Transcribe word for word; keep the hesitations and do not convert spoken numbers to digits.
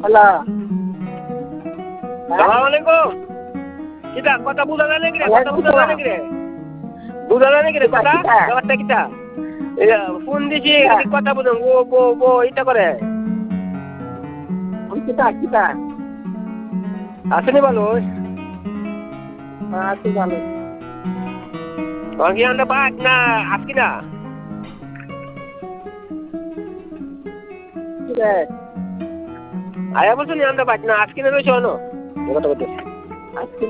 hello সালাম আলাইকুম কিটা কথা বুঝা যায় নাকি রে কথা বুঝা যায় নাকি রে বুঝা যায় নাকি রে কথা ব্যাপারটা কিটা ফোন দিছি কথা বুঝুন ও বো বো এটা করে কিতা কিতা আসেনি ভালো আছি ভালো কি আমরা বাদ না আজকে না কিরে আয়া বলছো নি আমরা বাদ না আজকে না রয়েছে অনো কথা বলতে আজকে